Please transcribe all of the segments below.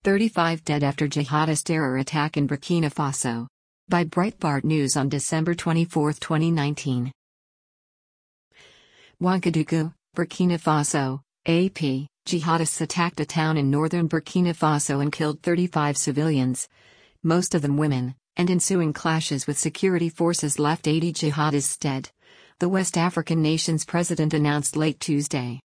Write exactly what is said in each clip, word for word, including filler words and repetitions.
thirty-five dead after jihadist terror attack in Burkina Faso. By Breitbart News on December twenty-fourth, twenty nineteen. Ouagadougou, Burkina Faso, A P. Jihadists attacked a town in northern Burkina Faso and killed thirty-five civilians, most of them women, and ensuing clashes with security forces left eighty jihadists dead, the West African nation's president announced late Tuesday.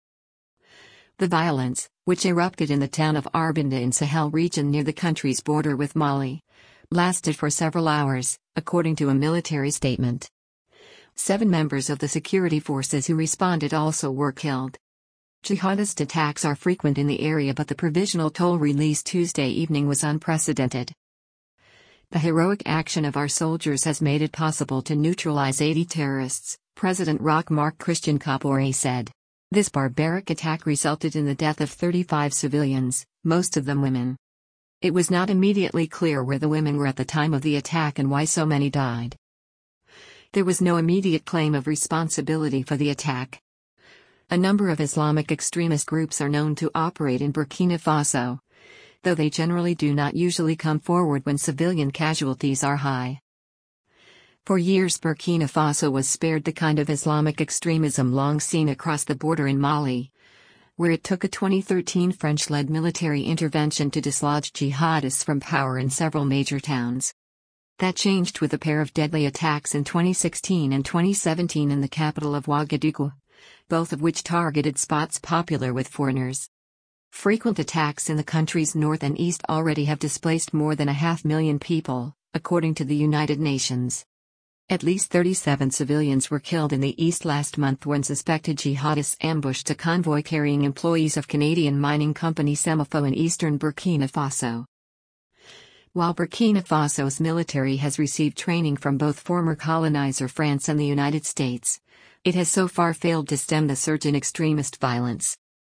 The violence, which erupted in the town of Arbinda in Sahel region near the country's border with Mali, lasted for several hours, according to a military statement. Seven members of the security forces who responded also were killed. Jihadist attacks are frequent in the area, but the provisional toll released Tuesday evening was unprecedented. The heroic action of our soldiers has made it possible to neutralize eighty terrorists, President Roch Marc Christian Kabore said. This barbaric attack resulted in the death of thirty-five civilians, most of them women. It was not immediately clear where the women were at the time of the attack and why so many died. There was no immediate claim of responsibility for the attack. A number of Islamic extremist groups are known to operate in Burkina Faso, though they generally do not usually come forward when civilian casualties are high. For years, Burkina Faso was spared the kind of Islamic extremism long seen across the border in Mali, where it took a twenty thirteen French-led military intervention to dislodge jihadists from power in several major towns. That changed with a pair of deadly attacks in twenty sixteen and twenty seventeen in the capital of Ouagadougou, both of which targeted spots popular with foreigners. Frequent attacks in the country's north and east already have displaced more than a half million people, according to the United Nations. At least thirty-seven civilians were killed in the east last month when suspected jihadists ambushed a convoy carrying employees of Canadian mining company Semafo in eastern Burkina Faso. While Burkina Faso's military has received training from both former colonizer France and the United States, it has so far failed to stem the surge in extremist violence.